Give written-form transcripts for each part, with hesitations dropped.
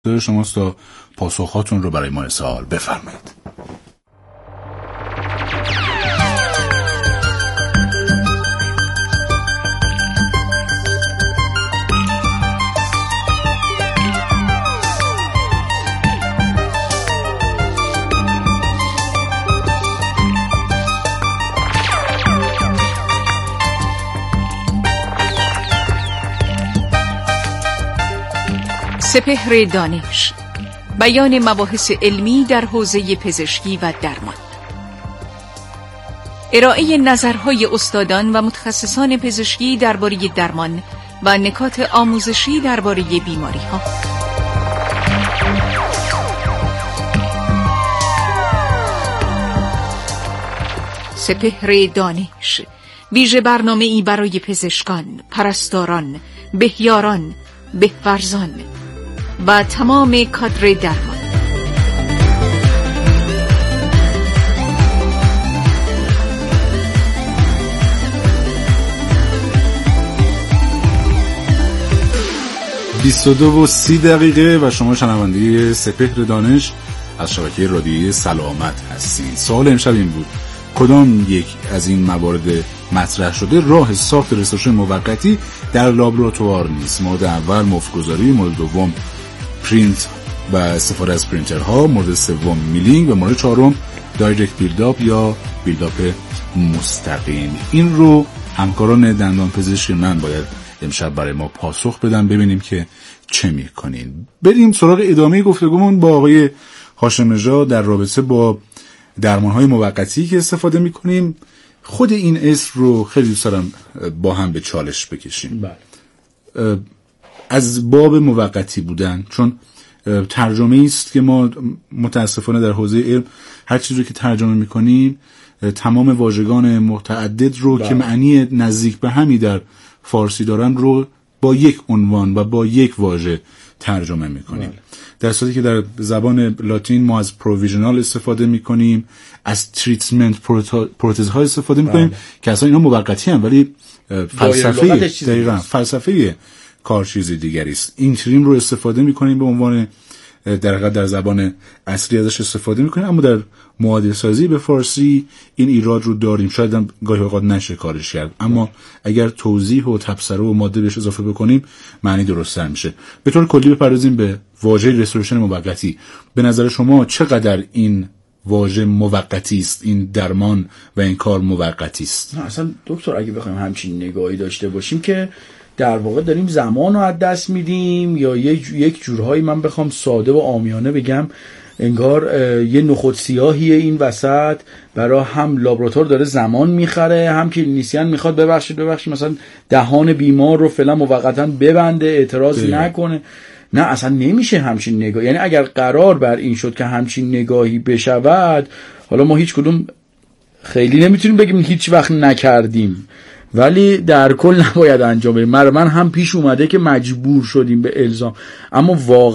شماست تا پاسخاتون رو برای ما ارسال بفرمایید. سپهر دانش، بیان مباحث علمی در حوزه پزشکی و درمان، ارائه نظرهای استادان و متخصصان پزشکی درباره درمان و نکات آموزشی درباره بیماری‌ها. سپهر دانش، ویژه برنامه‌ای برای پزشکان، پرستاران، بهیاران، بهورزان و تمام کادر درمان. و 30 دقیقه و شما شنونده سپهر دانش از شبکه رادیویی سلامت هستید. سوال امشب این بود: کدام یک از این موارد مطرح شده راه ساخت رستوران موقتی در لابراتوار نیست؟ مورد اول مفک‌گذاری، مورد دوم پرینت و استفاده از پرینترها، مورد سوم میلینگ و مورد چهارم دایرکت بیلداپ یا بیلداپ مستقیم. این رو همکاران دندان پزشکی من باید امشب برای ما پاسخ بدن، ببینیم که چه میکنین. بریم سراغ ادامه گفتگومون با آقای هاشم نژاد در رابطه با درمانهای موقتی که استفاده میکنیم. خود این اسم رو خیلی دوست دارم با هم به چالش بکشیم. از باب موقتی بودن، چون ترجمه است که ما متاسفانه در حوزه علم هر چیزی رو که ترجمه میکنیم تمام واژگان متعدد رو که معنی نزدیک به همی در فارسی دارن رو با یک عنوان و با یک واژه ترجمه میکنیم، در صورتی که در زبان لاتین ما از پروویژنال استفاده میکنیم، از تریتمنت پروتزها استفاده میکنیم که اصلا اینا موقتی هم ولی فلسفه کار چیز دیگری است. اینتریم رو استفاده میکنیم به عنوان در زبان اصلی ازش استفاده میکنیم، اما در معادل سازی به فارسی این ایراد رو داریم. شاید هم گاهی اوقات نشه کارش کرد، اما اگر توضیح و تبصره و ماده بهش اضافه بکنیم معنی درست‌تر میشه. به طور کلی بپردازیم به واژه رستوریشن موقتی. به نظر شما چقدر این واژه موقتی است، این درمان و این کار موقتی است؟ نه اصلا دکتر اگه بخوایم همچین نگاهی داشته باشیم که در واقع داریم زمان رو از دست میدیم، یا یک جورهایی من بخوام ساده و عامیانه بگم انگار یه نخود سیاهیه این وسط، برای هم لابراتوار داره زمان میخره، هم کلینیسیان میخواد ببخشید مثلا دهان بیمار رو فعلا موقتا ببنده، اعتراضی نکنه. نه اصلا نمیشه همچین نگاه. یعنی اگر قرار بر این شد که همچین نگاهی بشود، حالا ما هیچ کدوم خیلی نمیتونیم بگیم هیچ وقت نکردیم، ولی در کل نباید انجام بدیم. من هم پیش اومده که مجبور شدیم به الزام، اما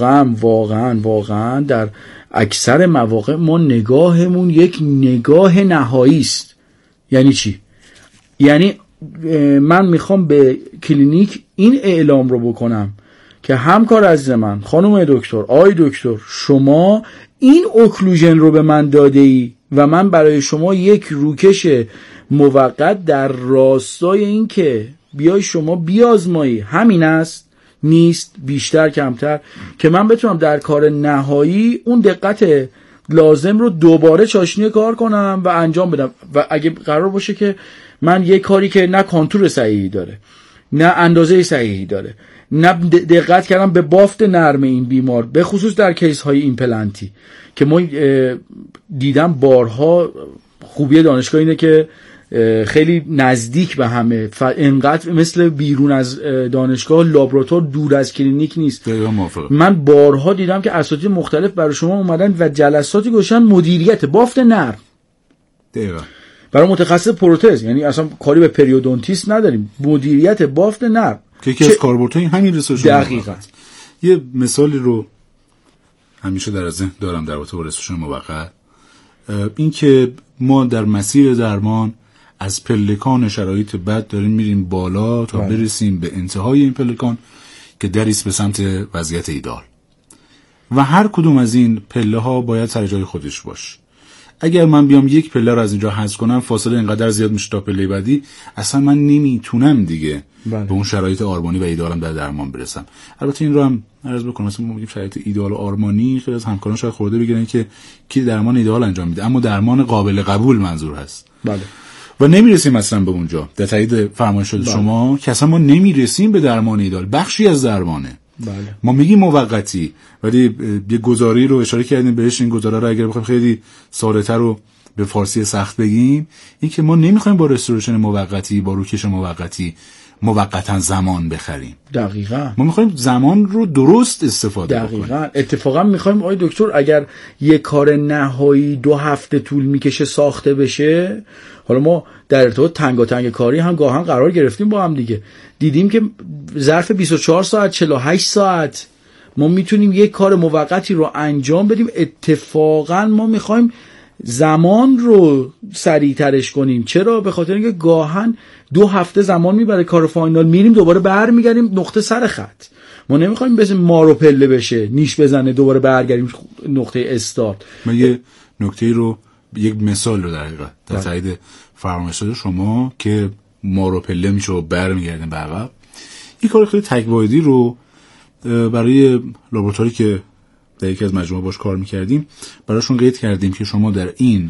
واقعا در اکثر مواقع ما نگاهمون یک نگاه نهایی است. یعنی چی؟ یعنی من میخوام به کلینیک این اعلام رو بکنم که همکار عزیز من، خانم دکتر، آقای دکتر، شما این اوکلوژن رو به من داده ای و من برای شما یک روکش موقت در راستای این که بیای شما بیازمایی، همین است، نیست، بیشتر کمتر، که من بتونم در کار نهایی اون دقت لازم رو دوباره چاشنی کار کنم و انجام بدم. و اگه قرار باشه که من یک کاری که نه کانتور صحیحی داره، نه اندازه صحیحی داره، نه دقت کردم به بافت نرم این بیمار، به خصوص در کیس های ایمپلنتی که ما دیدم بارها، خوبی دانشگاه اینه که خیلی نزدیک به همه، انقدر مثل بیرون از دانشگاه لابراتوار دور از کلینیک نیست. من بارها دیدم که اساتید مختلف برای شما اومدن و جلساتی گذاشتن مدیریت بافت نرم برای متخصص پروتز، یعنی اصلا کاری به پریودونتیست نداریم، مدیریت بافت نرم که یکی از کاربردهای همین رستوران. دقیقاً. یه مثالی رو همیشه در ذهن دارم در رابطه با رستوران موقت، این که ما در مسیر درمان از پلکان شرایط بد داریم میریم بالا تا برسیم به انتهای این پلکان که دریست به سمت وضعیت ایدال. و هر کدوم از این پله ها باید سر جای خودش باشه. اگر من بیام یک پله رو از اینجا حذف کنم، فاصله اینقدر زیاد میشه تا پله بعدی، اصلا من نمیتونم دیگه به اون شرایط آرمانی و ایدئالم در درمان برسم. البته این رو هم عرض بکنم، مثلا ما میگیم شرایط ایدئال و آرمانی، خیلی از همکاران شاید خورده بگیرن که کی درمان ایدئال انجام میده، اما درمان قابل قبول منظور هست. بله. و نمیرسیم اصلا به اونجا. در تایید فرمایش شما که اصلا ما نمیرسیم به درمان ایدئال، بخشی از درمانه. بله. ما میگیم موقتی، ولی یه گزاری رو اشاره کردیم بهش. این گزاره رو اگر بخوایم خیلی ساده‌تر رو به فارسی سخت بگیم، این که ما نمیخوایم با رستوریشن موقتی، با روکش موقتی موقتا زمان بخریم. دقیقاً. ما میخوایم زمان رو درست استفاده بکنیم. دقیقاً. اتفاقا میخوایم آقای دکتر اگر یه کار نهایی 2 هفته طول میکشه ساخته بشه، حالا ما در ارتباط تنگاتنگ کاری هم گاهن قرار گرفتیم با هم دیگه، دیدیم که ظرف 24 ساعت 48 ساعت ما میتونیم یک کار موقتی رو انجام بدیم. اتفاقا ما میخوایم زمان رو سریعترش کنیم. چرا؟ به خاطر اینکه گاهن 2 هفته زمان میبره کار فاینال، میریم دوباره برمیگردیم نقطه سر خط. ما نمیخوایم بزنیم مارو پله بشه، نیش بزنه دوباره برگردیم نقطه استارت. من یه نکته رو، یک مثال رو در حقیقت در تایید فرمایش شما که مارو پله میشه و برمیگردیم به عقب، این کار خیلی تک‌واحدی رو برای لابراتواری که در یکی از مجموعه باش کار میکردیم براشون قید کردیم که شما در این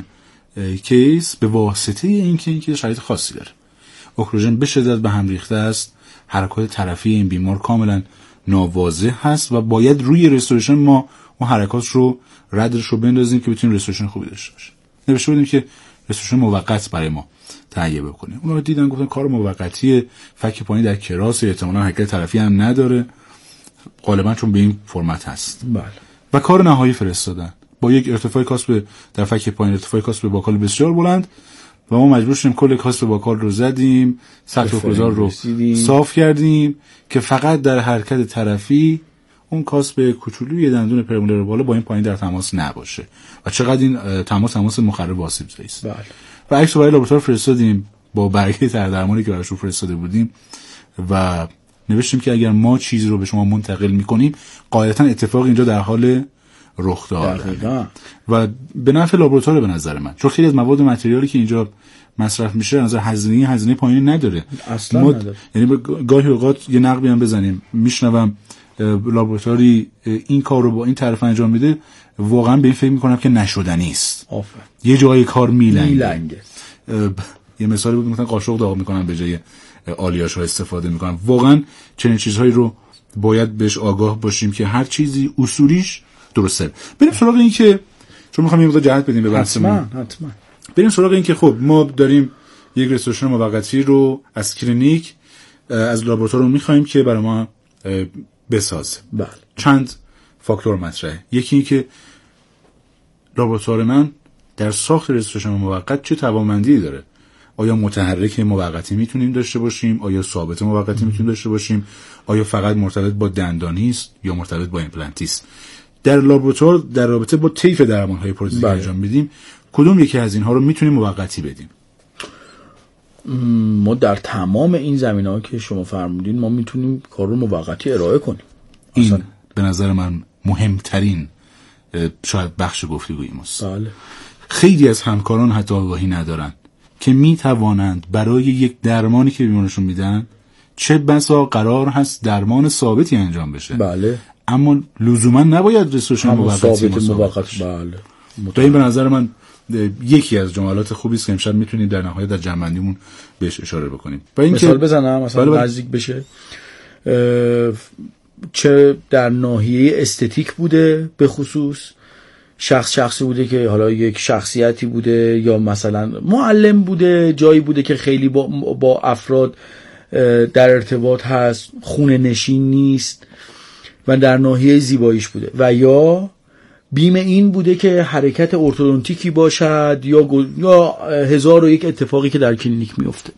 کیس به واسطه اینکه شرایط خاصی داره، اکسیژن به شدت به هم ریخته است، حرکات طرفی این بیمار کاملا ناواضح هست و باید روی رستوریشن ما اون حرکات رو ردش رو بندازیم که بتونیم رستوریشن خوبی داشته باشیم. نوشته بودیم که رستوریشن موقت برای ما تهیه بکنیم. اونا دیدن گفتن کار موقتی، فک پایین در کراس، احتمالاً حرکت طرفی هم نداره، غالبا چون به این فرمت هست. بله. و کار نهایی فرستادن با یک ارتفاع کاسب در فک پایین، ارتفاع کاسب باکال بسیار بلند و ما مجبور شدیم کل کاسب باکال رو زدیم، سطح اوکلوزال رو صاف کردیم که فقط در حرکت طرفی اون کاسب کوچولوی دندون پرمولر بالا با این پایین در تماس نباشه. و چقدر این تماس مخرب آسیب زایی است. بله. و عکس برای لابراتوار فرستادیم با برگه درمانی که براشون فرستاده بودیم و نوشتیم که اگر ما چیزی رو به شما منتقل میکنیم قاعدتا اتفاق اینجا در حال رخ داره و به نفع لابراتوار به نظر من، چون خیلی از مواد متریالی که اینجا مصرف میشه نظر هزینه پایینی نداره اصلا نداره. یعنی گاهی اوقات یه نقبی هم بزنیم میشنوم لابراتواری این کار رو با این طرف انجام میده، واقعا به این فکر میکنم که نشدنی است. یه جای کار میلنگه. یه مثالی بود مثلا قاشق داغ میکنن به جای آلیاش‌ها استفاده میکنن. واقعا چنین چیزهایی رو باید بهش آگاه باشیم که هر چیزی اصولیش درسته. بریم سراغ این که چون میخوام یه مقدار جهت بدیم به بحثمون. حتما. بریم سراغ این که خب ما داریم یک رستوریشن موقتی رو از کلینیک از لابراتوار رو میخوایم که برای ما بسازه. بله. چند فاکتور مطرحه. یکی این که لابراتوار من در ساخت رستوریشن موقت چه توانمندی داره. آیا متحرک موقتی میتونیم داشته باشیم؟ آیا ثابت موقتی میتونیم داشته باشیم؟ آیا فقط مرتبط با دندانی است یا مرتبط با ایمپلنتی است؟ در لابراتوار در رابطه با طیف درمان‌های پروتزی انجام میدیم کدوم یکی از اینها رو میتونیم موقتی بدیم؟ ما در تمام این زمینه‌ها که شما فرمودین ما میتونیم کار رو موقتی ارائه کنیم. این به نظر من مهمترین شاید بخش گفتگوی ماست. بله. خیلی از همکاران حتی آگاهی ندارن که میتوانند برای یک درمانی که بیمارشون میدن چه بسا قرار هست درمان ثابتی انجام بشه. بله. اما لزوما نباید رستوریشن موقتی موقت. بله. تا این به نظر من یکی از جملات خوبی است که امشب میتونیم در نهایت در جنبندیمون بهش اشاره بکنیم. مثال بزنم مثلا نزدیک بشه چه در ناحیه استتیک بوده، به خصوص شخصی بوده که حالا یک شخصیتی بوده یا مثلا معلم بوده، جایی بوده که خیلی با افراد در ارتباط هست، خونه نشین نیست و در ناحیه زیباییش بوده و یا بیم این بوده که حرکت ارتودونتیکی باشد یا 1001 اتفاقی که در کلینیک میفته.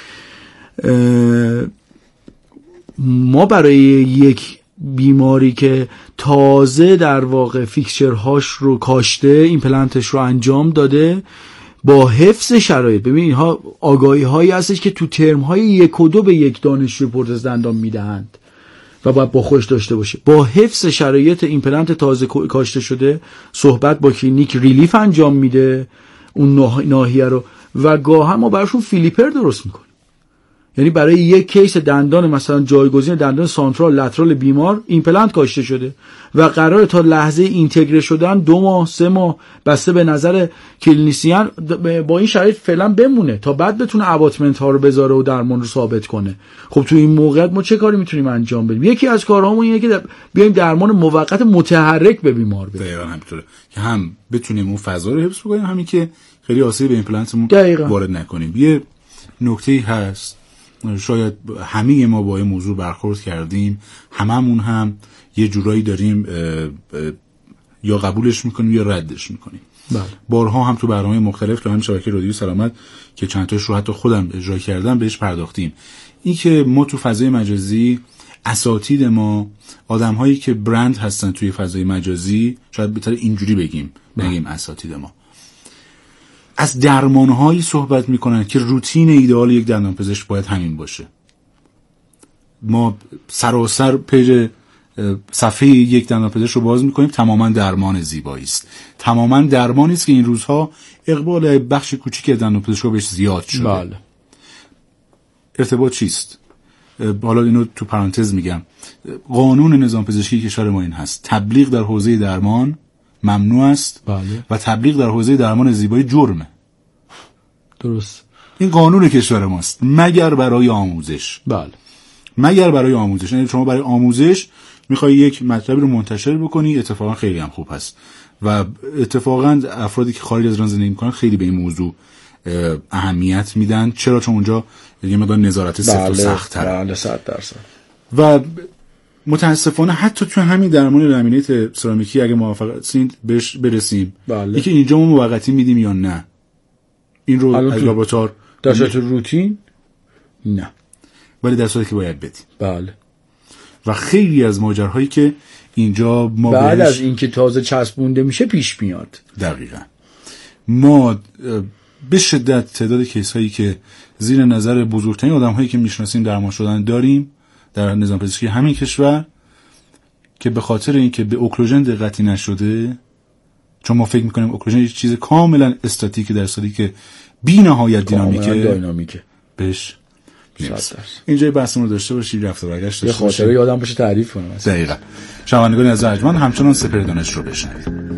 ما برای یک بیماری که تازه در واقع فیکسچرهاش رو کاشته، ایمپلنتش رو انجام داده با حفظ شرایط، ببین اینها آگاهی هایی هستش که تو ترم های 1 و 2 به یک دانشجوی پروتز دندان میدهند. و باید با خودش داشته باشه. با حفظ شرایط ایمپلنت تازه کاشته شده صحبت با کلینیک ریلیف انجام میده اون ناحیه رو و گاه هم ما براشون فیلیپر درست میکنیم. یعنی برای یک کیس دندان مثلا جایگزین دندان سانترال لترال بیمار ایمپلنت کاشته شده و قراره تا لحظه اینتگره شدن 2 ماه 3 ماه بسته به نظر کلینیسیان با این شرایط فعلا بمونه تا بعد بتونه اباتمنت ها رو بذاره و درمان رو ثابت کنه. خب تو این موقعیت ما چه کاری میتونیم انجام بدیم؟ یکی از کارهامون اینه که بیایم درمان موقت متحرک به بیمار بدیم. دقیقاً همینطوره که هم بتونیم اون فضا رو حفظ کنیم، همین که خیلی آسیب به ایمپلنتمون وارد نکنیم. یه نکته‌ای هست شاید همه ما با این موضوع برخورد کردیم، هممون هم یه جورایی داریم یا قبولش میکنیم یا ردش میکنیم. بله. بارها هم تو برنامه مختلف تو همین شبکه رادیو سلامت که چند تاش رو حتی خودم اجرا کردم بهش پرداختیم. این که ما تو فضای مجازی اساتید ما آدم‌هایی که برند هستن توی فضای مجازی، شاید بهتره اینجوری بگیم اساتید ما از درمان‌هایی صحبت میکنن که روتین ایدئال یک دندانپزشک باید همین باشه. ما سراسر پیج صفحه یک دندانپزشک رو باز میکنیم، تماما درمان زیبایی است، تماما درمانی است که این روزها اقبال بخش کوچیک دندانپزشکا بهش زیاد شده. بله. ارتباط چیست؟ حالا اینو تو پرانتز میگم. قانون نظام پزشکی کشور ما این هست: تبلیغ در حوزه درمان ممنوع است. بله. و تبلیغ در حوزه درمان زیبایی جرمه. درست. این قانون کشور ماست مگر برای آموزش. بله. مگر برای آموزش. یعنی شما برای آموزش میخوای یک مطلب رو منتشر بکنی، اتفاقا خیلی هم خوب هست و اتفاقا افرادی که خارج از ایران زندگی میکنن خیلی به این موضوع اهمیت میدن. چرا؟ چون اونجا یه مقدار نظارت سفت و سخت‌تره. بله 100%. و متاسفانه حتی تو همین درمان لامینیت سرامیکی اگه موافق هستین بهش برسیم، بله. یکی اینجا ما موقتی میدیم یا نه؟ این رو از لابراتوار در صورت روتین نه، ولی در صورتی که باید بدیم. بله. و خیلی از ماجراهایی که اینجا ما بعد از اینکه تازه چسبونده میشه پیش میاد. دقیقاً. ما به شدت تعداد کیس هایی که زیر نظر بزرگترین آدم هایی که میشناسیم درمان شدن داریم در نظام پزشکی همین کشور که به خاطر اینکه به اوکلوژن دقتی نشده، چون ما فکر میکنیم اوکلوژن یه چیز کاملا استاتیکه در صورتی که بی نهایت دینامیکه بهش نیست. اینجای بحثمون رو داشته باشید، رفت و برگشت داشته باشید، خاطره یادم باشه تعریف کنم. دقیقاً. شنوندگان از ارجمند همچنان سپهر دانش رو بشنوید.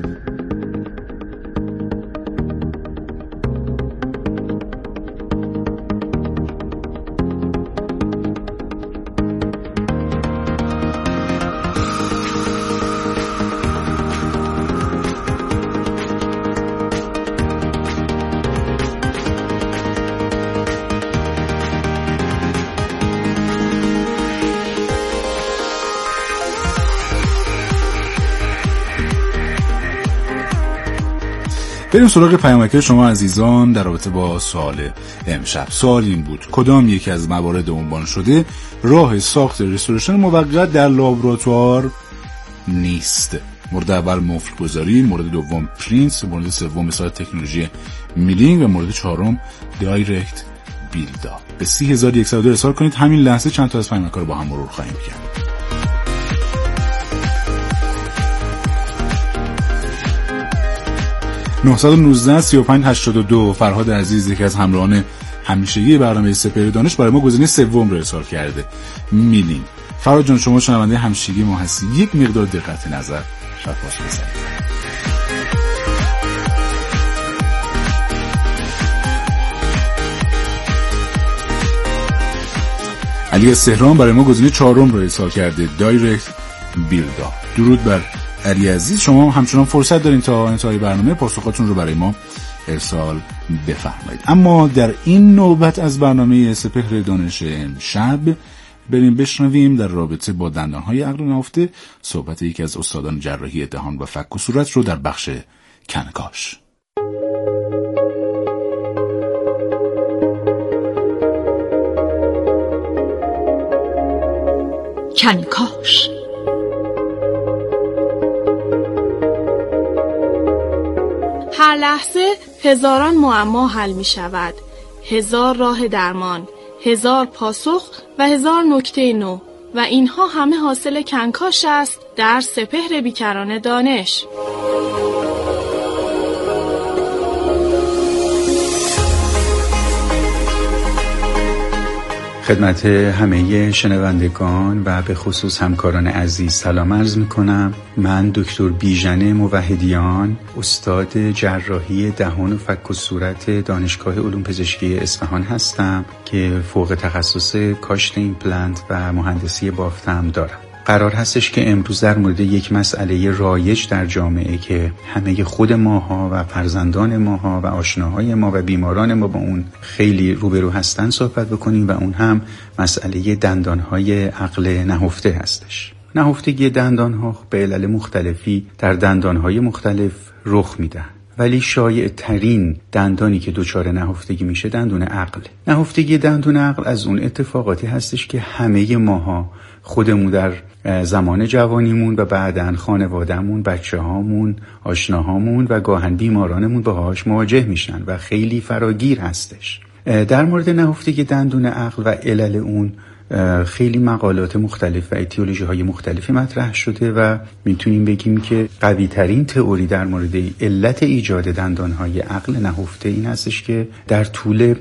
بریم سراغ پیامک شما عزیزان در رابطه با سوال امشب. سوال این بود: کدام یکی از موارد عنوان شده راه ساخت رستوریشن موقت در لابراتوار نیست؟ مورد اول مفل گذاری، مورد دوم پرینس، مورد سوم مثال تکنولوژی میلینگ و مورد چهارم دایرکت بیلدا. به 30102 ارسال کنید. همین لحظه چند تا از پیامک رو با هم مرور خواهیم کرد. 919 35 82 فرهاد عزیز یکی از همراهان همیشگی برنامه سپهر دانش برای ما گزینه سوم رو ارسال کرده: میلینگ. فرهاد جان شما شنونده همیشگی ما هستی، یک مقدار دقت نظر شاید پاس بزنید. علی از تهران برای ما گزینه چهارم رو ارسال کرده: دایرکت بیلدا. درود بر علی عزیز، شما همچنان فرصت دارین تا انتهای برنامه پاسخاتون رو برای ما ارسال بفرمایید. اما در این نوبت از برنامه سپهر دانش امشب بریم بشنویم در رابطه با دندانهای عقل نهفته صحبت یکی از استادان جراحی دهان و فک و صورت رو در بخش کنکاش. کنکاش. هر لحظه هزاران معما حل می شود، هزار راه درمان، هزار پاسخ و هزار نکته نو. و اینها همه حاصل کنکاش است در سپهر بیکران دانش. خدمت همه شنوندگان و به خصوص همکاران عزیز سلام عرض میکنم. من دکتر بیژن موحدیان، استاد جراحی دهان و فک و صورت دانشگاه علوم پزشکی اصفهان هستم که فوق تخصص کاشت ایمپلنت و مهندسی بافتم دارم. قرار هستش که امروز در مورد یک مسئله رایج در جامعه که همه خود ماها و فرزندان ماها و آشناهای ما و بیماران ما با اون خیلی روبرو هستن صحبت بکنیم و اون هم مسئله دندانهای عقل نهفته هستش. نهفتگی دندانها به علل مختلفی در دندانهای مختلف رخ میده، ولی شایع ترین دندانی که دچار نهفتگی میشه دندون عقل. نهفتگی دندون عقل از اون اتفاقاتی هستش که همه ماها خودمون در زمان جوانیمون و بعداً خانوادهمون، بچه‌هامون، آشناهامون و گاهن بیمارانمون باهاش مواجه میشن و خیلی فراگیر هستش. در مورد نهفتگی دندون عقل و علل اون خیلی مقالات مختلف و ایتیولوژی های مختلفی مطرح شده و میتونیم بگیم که قوی ترین تئوری در مورد علت ایجاد دندان های عقل نهفته این هستش که در طول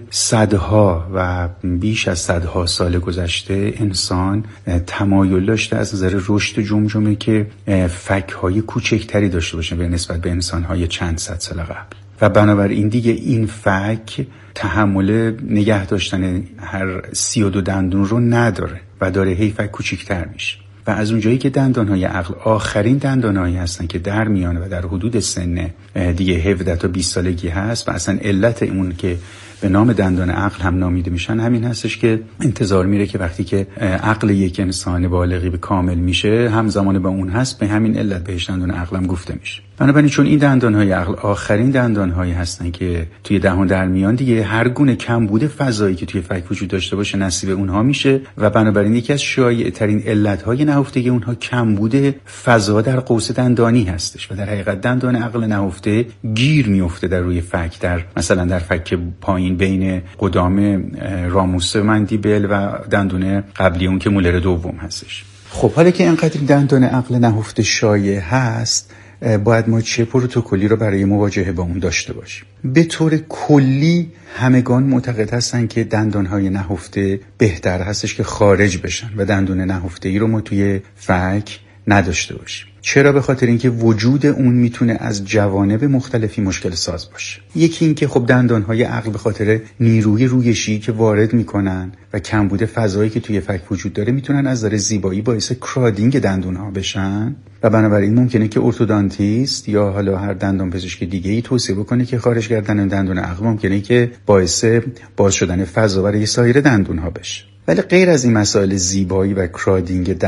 صدها و بیش از صدها سال گذشته انسان تمایل داشته از نظر رشد جمجمه که فک های کوچکتری داشته باشه به نسبت به انسان های چند صد سال قبل و بنابراین دیگه این فک تحمل نگه داشتن هر 32 دندون رو نداره و داره هی فک کوچیک‌تر میشه و از اونجایی که دندانهای عقل آخرین دندانهایی هستن که در میانه و در حدود سن دیگه 17 تا 20 سالگی هست و اصلا علت اون که به نام دندان عقل هم نامیده میشن همین هستش که انتظار میره که وقتی که عقل یک انسان بالغی به کامل میشه همزمان با اون هست، به همین علت بهش دندان عقل هم گفته میشه. بنابراین چون این دندانهای عقل آخرین دندانهایی هستن که توی دهان در میان، دیگه هر گونه کمبود فضایی که توی فک وجود داشته باشه نصیب اونها میشه و بنابراین یکی از شایع ترین علتهای نهفتگی اونها کمبود فضا در قوس دندانی هستش و در حقیقت دندان عقل نهفته گیر میفته در روی فک، در مثلا در فک پایین بین قدام راموس مندیبل و دندون قبلی اون که مولر دوم هستش. خب حالا که اینقدر دندان عقل نهفته شایع هست، باید ما چه پروتکلی رو برای مواجهه با اون داشته باشیم؟ به طور کلی همگان معتقد هستن که دندانهای نهفته بهتر هستش که خارج بشن و دندون نهفته ای رو ما توی فک نداشته باشیم. چرا؟ به خاطر اینکه وجود اون میتونه از جوانب مختلفی مشکل ساز باشه. یکی این که خب دندانهای عقل به خاطر نیروی رویشی که وارد میکنن و کمبود فضایی که توی فک وجود داره میتونن از نظر زیبایی باعث کرادینگ دندونها بشن و بنابراین ممکنه که ارتودانتیست یا حالا هر دندان پزشک دیگه‌ای توصیه بکنه که خارج کردن دندون عقل ممکنه که باعث باز شدن فضا برای سایر دندونها بشه. ولی غیر از این مسائل زیبایی و کرادینگ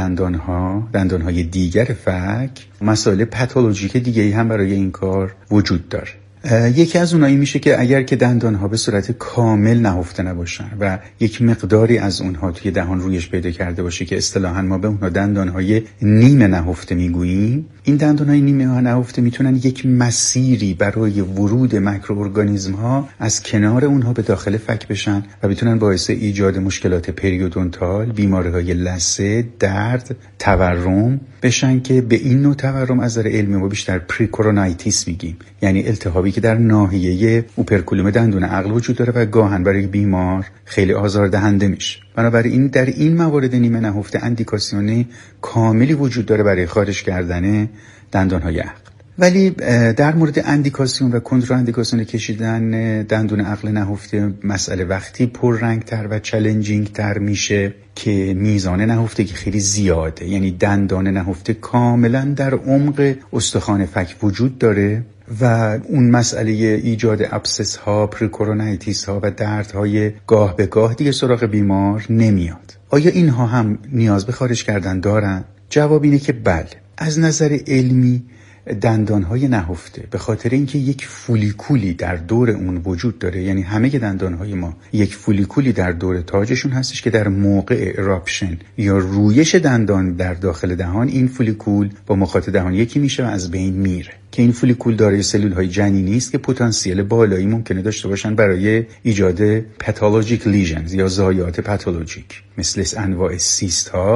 دندانهای دیگر فک، مسائل پاتولوژیک دیگه‌ای هم برای این کار وجود داره. یکی از اونایی میشه که اگر که دندانها به صورت کامل نهفته نباشن و یک مقداری از اونها توی دهان رویش پیدا کرده باشه که اصطلاحاً ما به اونها دندانهای نیمه نهفته میگوییم، این دندانهای نیمه نهفته میتونن یک مسیری برای ورود میکروارگانیسم‌ها از کنار اونها به داخل فک بشن و میتونن باعث ایجاد مشکلات پریودونتال، بیماری‌های لثه، درد، تورم بشن که به این نوع تورم از نظر علمی ما بیشتر پریکورونایتیس میگیم، یعنی التهابی که در ناحیه اوپرکولوم دندون عقل وجود داره و گاهن برای بیمار خیلی آزاردهنده میشه. بنابراین در این موارد نیمه نهفته اندیکاسیون کاملی وجود داره برای خارج کردن دندانهای عقل. ولی در مورد اندیکاسیون و کنتراندیکاسیون کشیدن دندون عقل نهفته مسئله وقتی پررنگ‌تر و چالنجینگ‌تر میشه که میزان نهفتگی خیلی زیاده، یعنی دندان نهفته کاملا در عمق استخوان فک وجود داره و اون مسئله ایجاد ابسس ها، پریکورونایتیس ها و دردهای گاه به گاه دیگه سراغ بیمار نمیاد. آیا اینها هم نیاز به خارج کردن دارن؟ جواب اینه که بله. از نظر علمی دندانهای نهفته به خاطر اینکه یک فولیکولی در دور اون وجود داره، یعنی همه دندانهای ما یک فولیکولی در دور تاجشون هستش که در موقع اراپشن یا رویش دندان در داخل دهان این فولیکول با مخاط دهان یکی میشه و از بین میره، که این فولیکول دارای سلول‌های جنینی است که پتانسیل بالایی ممکنه داشته باشن برای ایجاد پاتولوژیک لیژنز یا ضایعات پاتولوژیک مثل انواع سیست ها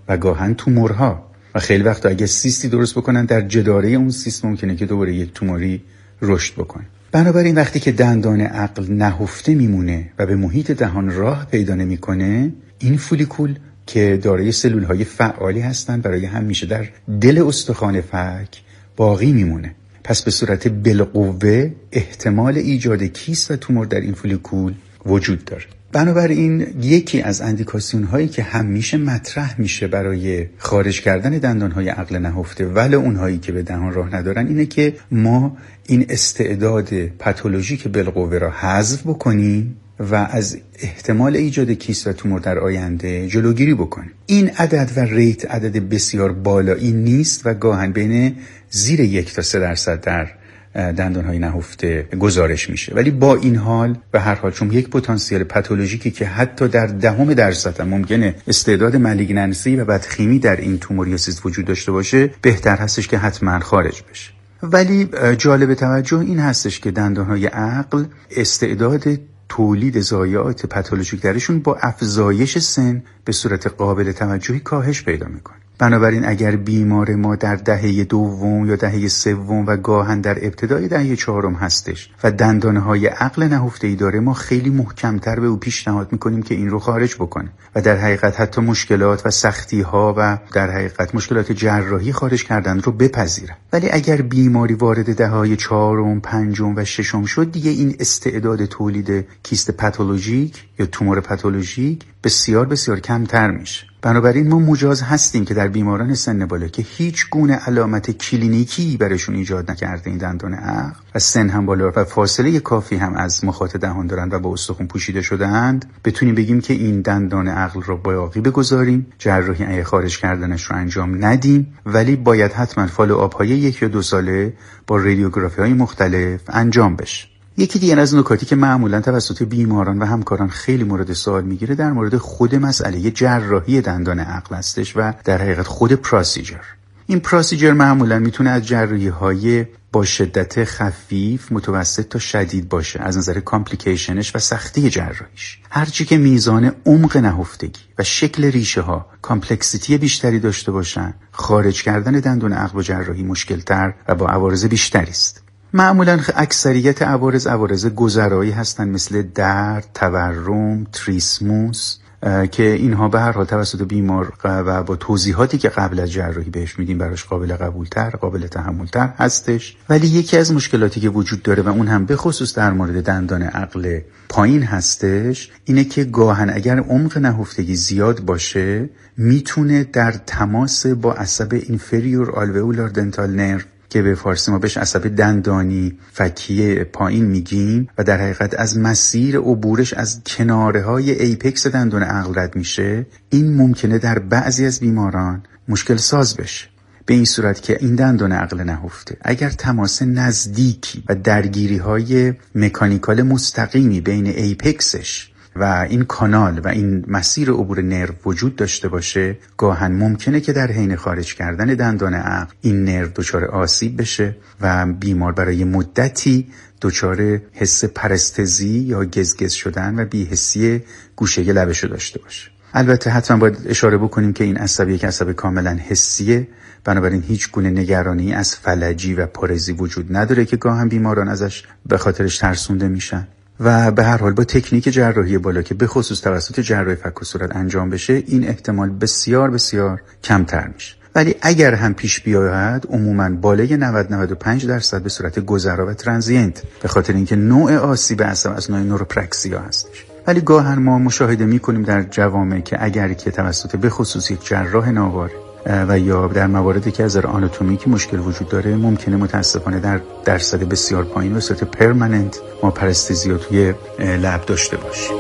و گاهن تومورها. و خیلی وقتا اگه سیستی درست بکنن در جداره اون سیست ممکنه که دوباره یک توموری رشد بکنه. بنابراین وقتی که دندان عقل نهفته میمونه و به محیط دهان راه پیدا نمیکنه، این فولیکول که دارای سلولهای فعالی هستن برای همیشه در دل استخوان فک باقی میمونه. پس به صورت بالقوه احتمال ایجاد کیست و تومور در این فولیکول وجود داره. بنابراین یکی از اندیکاسیون هایی که همیشه مطرح میشه برای خارج کردن دندان های عقل نهفته ولی اونهایی که به دهان راه ندارن اینه که ما این استعداد پاتولوژیک بالقوه را حذف بکنیم و از احتمال ایجاد کیست و تومور در آینده جلوگیری بکنیم. این عدد و ریت عدد بسیار بالایی نیست و گاهن بین زیر 1 تا 3% در دندان‌های نهفته گزارش میشه، ولی با این حال به هر حال چون یک پتانسیل پاتولوژیکی که حتی در 10% هم ممکنه استعداد مالیگننسی و بدخیمی در این تومور یا سیست وجود داشته باشه، بهتر هستش که حتما خارج بشه. ولی جالب توجه این هستش که دندان‌های عقل استعداد تولید ضایعات پاتولوژیک درشون با افزایش سن به صورت قابل توجهی کاهش پیدا میکنه. بنابراین اگر بیمار ما در دهه دوم یا دهه سوم و گاهن در ابتدای دهه چهارم هستش و دندانهای عقل نهفته‌ای داره، ما خیلی محکمتر به او پیشنهاد میکنیم که این رو خارج بکنه و در حقیقت حتی مشکلات و سختی‌ها و در حقیقت مشکلات جراحی خارج کردن رو بپذیره. ولی اگر بیماری وارد دهه‌های چهارم، پنجم و ششم شد، دیگه این استعداد تولید کیست پاتولوژیک یا تومور پاتولوژیک بسیار بسیار کمتر میشه. بنابراین ما مجاز هستیم که در بیماران سن بالا که هیچ گونه علامت کلینیکی برشون ایجاد نکرده این دندان عقل و سن هم بالا و فاصله کافی هم از مخاط دهان دارند و با استخوان پوشیده شده‌اند، بتونیم بگیم که این دندان عقل رو باقی بگذاریم، جراحی خارج کردنش رو انجام ندیم، ولی باید حتما فالوآپ های 1 یا 2 ساله با رادیوگرافی های مختلف انجام بشه. یکی دیگر از نکاتی که معمولا توسط بیماران و همکاران خیلی مورد سوال میگیره در مورد خود مسئله جراحی دندان عقل هستش و در حقیقت خود پروسیجر. این پروسیجر معمولا میتونه از جراحی های با شدت خفیف، متوسط تا شدید باشه از نظر کامپلیکیشنش و سختی جراحیش. هرچی که میزان عمق نهفتگی و شکل ریشه ها کامپلکسیتی بیشتری داشته باشن، خارج کردن دندان عقل با جراحی مشکل‌تر و با عوارض بیشتری است. معمولاً اکثریت عوارض گذرایی هستن، مثل درد، تورم، تریسموس، که اینها به هر حال توسط بیمار و با توضیحاتی که قبل از جراحی بهش میدیم براش قابل قبولتر، قابل تحملتر هستش. ولی یکی از مشکلاتی که وجود داره و اون هم به خصوص در مورد دندان عقل پایین هستش، اینه که گاهن اگر عمق نهفتگی زیاد باشه میتونه در تماس با عصب inferior alveolar dental nerve که به فارسی ما بهش عصب دندانی فکی پایین میگیم و در حقیقت از مسیر عبورش از کناره‌های ایپکس دندان عقل رد میشه، این ممکنه در بعضی از بیماران مشکل ساز بشه. به این صورت که این دندان عقل نهفته اگر تماس نزدیکی و درگیری‌های مکانیکال مستقیمی بین ایپکسش و این کانال و این مسیر عبور نرو وجود داشته باشه، گاهن ممکنه که در حین خارج کردن دندان عقل این نرو دچار آسیب بشه و بیمار برای مدتی دچار حس پرستزی یا گزگز شدن و بی‌حسی گوشه لبشو داشته باشه. البته حتما باید اشاره بکنیم که این عصب یک عصب کاملا حسیه، بنابراین هیچ گونه نگرانی از فلجی و پارزی وجود نداره که گاهن بیماران ازش به خاطرش ترسونده میشن. و به هر حال با تکنیک جراحی بالا که به خصوص توسط جراح فک و صورت انجام بشه، این احتمال بسیار بسیار کمتر میشه. ولی اگر هم پیش بیاید، عموماً بالای 90-95% به صورت گذرا و ترانزینت، به خاطر اینکه نوع آسیب عصب از نوع نوروپرکسیا هستش. ولی گاهن ما مشاهده میکنیم در جوامع که اگر که توسط به خصوص یک جراح ناوار و یا در مواردی که از نظر آناتومیکی مشکل وجود داره، ممکنه متاسفانه در درصد بسیار پایین به صورت پرمننت ما پرستزیا توی لب داشته باشیم.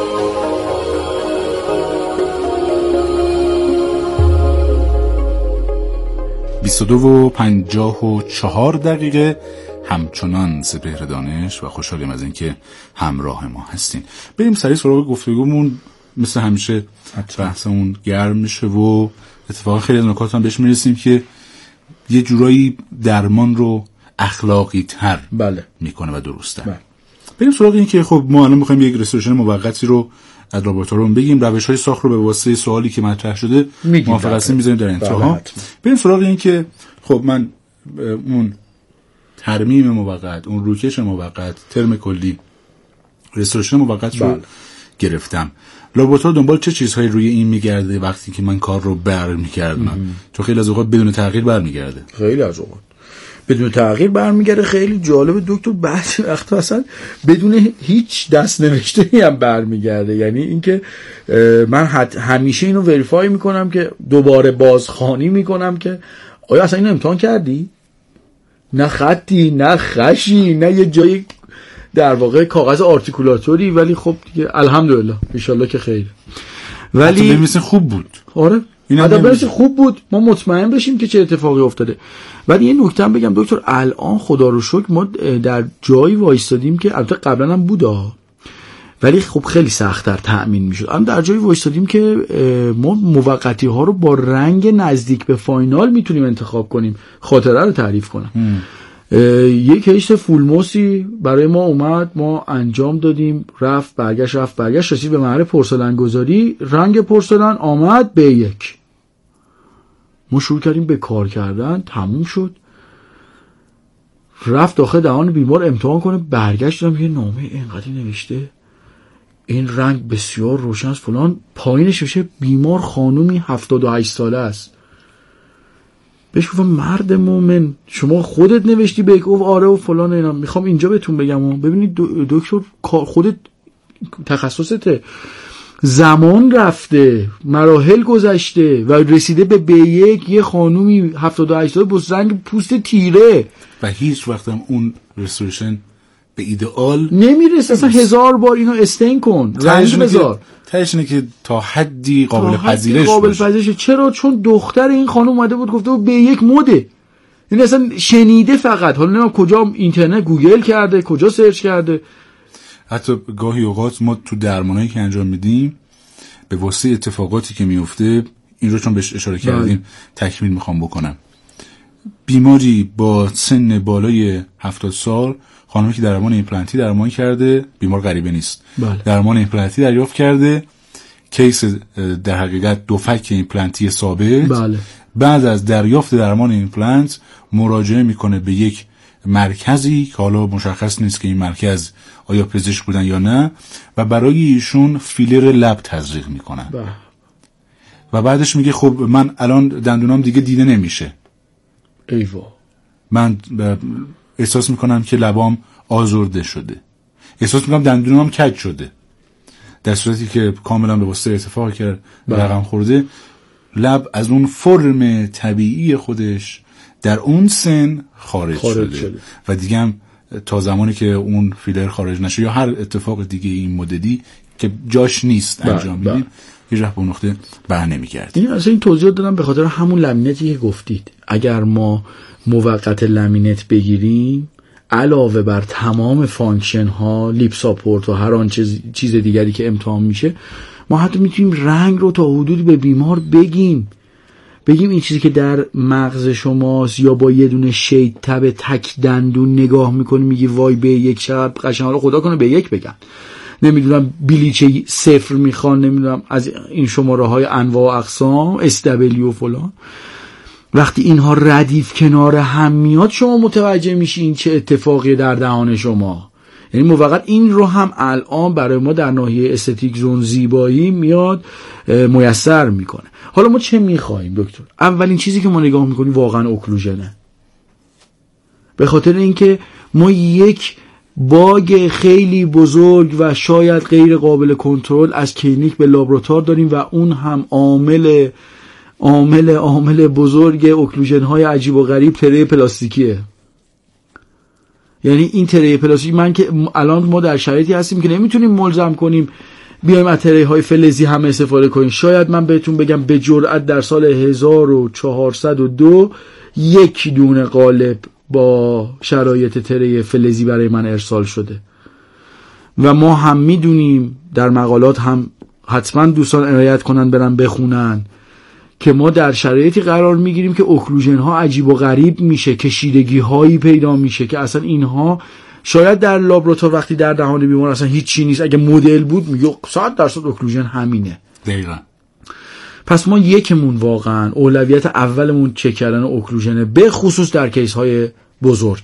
22:54 همچنان سپهر دانش و خوشحالیم از اینکه همراه ما هستین. بریم سریع سراغ گفتگومون. مثل همیشه بحثمون گرم میشه و اتفاقا خیلی از نکات هم بهش میرسیم که یه جورایی درمان رو اخلاقی تر میکنه و درسته. بریم سراغ این که خب ما الان می‌خوایم یک رستوریشن موقتی رو از لابراتوار بگیم، روش‌های ساخت رو به واسطه سوالی که مطرح شده موافق هستیم می‌ذاریم در انتها. بریم سراغ این که خب من اون ترمیم موقت، اون روکش موقت، ترم کلی رستوریشن موقت رو گرفتم. لابراتوار دنبال چه چیزهایی روی این میگرده وقتی که من کار رو برمیگردم؟ چون خیلی از اوقات بدون تغییر برمیگرده. خیلی از اوقات بدون تغییر برمیگرده. خیلی جالب دکتر، بعضی وقتا اصلا بدون هیچ دست نوشته هم برمیگرده. یعنی اینکه من همیشه اینو وریفای میکنم که دوباره بازخوانی میکنم که آیا اصلا اینو امتحان کردی؟ نه خطی، نه خشی، نه یه جایی در واقع کاغذ آرتیکولاتوری، ولی خب دیگه الحمدلله ان شاءالله که خیره. ولی بنویسین خوب بود. آره بنویسین خوب بود، ما مطمئن بشیم که چه اتفاقی افتاده. ولی یه نکته هم بگم دکتر، الان خدا رو شکر ما در جایی وایستادیم که البته قبلا هم بودا ولی خب خیلی سخت‌تر تأمین میشد. الان در جایی وایستادیم که ما موقتی ها رو با رنگ نزدیک به فاینال میتونیم انتخاب کنیم. خاطره رو تعریف کنم. یک کیس فولموسی برای ما اومد، ما انجام دادیم، رفت برگشت رسید به مرحله پورسلن گذاری، رنگ پورسلن آمد B1. ما شروع کردیم به کار کردن، تموم شد، رفت داخل دهان بیمار امتحان کنه، برگشت دیدم یه نامه اینقدر نوشته این رنگ بسیار روشن است فلان، پایینش میشه بیمار خانومی 78 ساله است. بهش گفتم مرد مومن شما خودت نوشتی به گفت آره و فلان اینا. میخوام اینجا بهتون بگم ببینید دکتر خودت تخصصته، زمان رفته، مراحل گذشته و رسیده به B1 یه خانومی 78 ساله با رنگ پوست تیره و هیچ وقت هم اون رستوریشن به ایدئال نمیرسه. اصلا 1000 بار اینو استین کن، رنگ بذار، تهش اینه که تا حدی قابل پذیرش باشه. چرا؟ چون دختر این خانم اومده بود گفته بود B1 مده. این اصلا شنیده فقط، حالا نمیدونم کجا اینترنت گوگل کرده، کجا سرچ کرده. حتی گاهی اوقات ما تو درمانایی که انجام میدیم به واسطه اتفاقاتی که میفته، این رو چون بهش اشاره کردیم تکمیل میخوام بکنم. بیماری با سن بالای 70 سال، خانمی که درمان ایمپلنتی درمان کرده، بیمار غریبه نیست، درمان ایمپلنتی دریافت کرده، کیس در حقیقت دو فک ایمپلنتی ثابت. بعد از دریافت درمان ایمپلنت مراجعه میکنه به یک مرکزی که حالا مشخص نیست که این مرکز آیا پزشک بودن یا نه، و برای ایشون فیلر لب تزریق میکنن و بعدش میگه خب من الان دندونام دیگه دیده نمیشه، من احساس میکنم که لبام آزرده شده، احساس میکنم دندونام کج شده، در صورتی که کاملا به واسطه اتفاقی که رقم خورده لب از اون فرم طبیعی خودش در اون سن خارج شده و دیگه هم تا زمانی که اون فیلر خارج نشه یا هر اتفاق دیگه این مددی که جاش نیست انجام میدیم هیچ وقت به اون نقطه بر نمیگرد. این اصلا این توضیح دادم به خاطر همون لمینتی که گفتید. اگر ما موقت لمینت بگیریم علاوه بر تمام فانکشن ها، لیپ ساپورت و هر آن چیز دیگری که امتحان میشه، ما حتی میتونیم رنگ رو تا حدودی به بیمار بگیم این چیزی که در مغز شماست، یا با یه دونه شید تب تک دندون نگاه میکنی میگی وای B1 چقدر قشنگ، حالا خدا کنه B1 بگن، نمیدونم بلیچه 0 میخوان، نمیدونم از این شماره های انواع و اقسام SW و فلان. وقتی اینها ردیف کنار هم میاد شما متوجه میشی این چه اتفاقی در دهان شما. یعنی موقت این رو هم الان برای ما در ناحیه استتیک زون زیبایی میاد میسر میکنه. حالا ما چه میخواییم دکتر؟ اولین چیزی که ما نگاه میکنیم واقعا اوکلوژنه، به خاطر اینکه ما یک باگ خیلی بزرگ و شاید غیر قابل کنترل از کلینیک به لابراتوار داریم و اون هم عامل بزرگ اوکلوژن های عجیب و غریب تره پلاستیکیه. یعنی این تره پلاستیکی، من که الان ما در شرایطی هستیم که نمیتونیم ملزم کنیم بیایم از تره های فلزی هم استفاده کنیم. شاید من بهتون بگم به جرئت در سال 1402 یک دونه قالب با شرایط تره فلزی برای من ارسال شده و ما هم میدونیم، در مقالات هم حتما دوستان عنایت کنن برن بخونن که ما در شرایطی قرار میگیریم که اوکلوژن ها عجیب و غریب میشه، کشیدگی هایی پیدا میشه که اصلا اینها شاید در لابراتوار وقتی در دهان بیمار اصلا هیچی نیست، اگه مدل بود میگه 100% اوکلوژن همینه. دقیقاً. پس ما یکمون واقعا اولویت اولمون چک کردن اوکلوژنه، به خصوص در کیس های بزرگ.